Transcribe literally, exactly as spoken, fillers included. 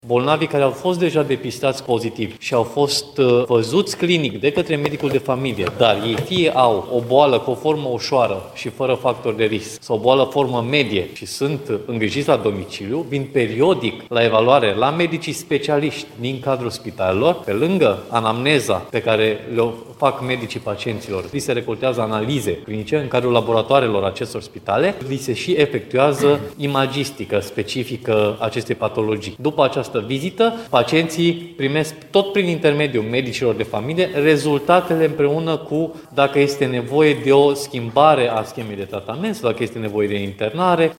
Bolnavii care au fost deja depistați pozitivi și au fost uh, văzuți clinic de către medicul de familie, dar ei fie au o boală cu o formă ușoară și fără factor de risc, sau o boală formă medie și sunt îngrijiți la domiciliu, vin periodic la evaluare la medicii specialiști din cadrul spitalelor, pe lângă anamneza pe care le fac medicii pacienților. Li se recoltează analize clinice în cadrul laboratoarelor acestor spitale, li se și efectuează imagistică specifică acestei patologii. După această vizită, pacienții primesc tot prin intermediul medicilor de familie rezultatele împreună cu dacă este nevoie de o schimbare a schemei de tratament sau dacă este nevoie de internare.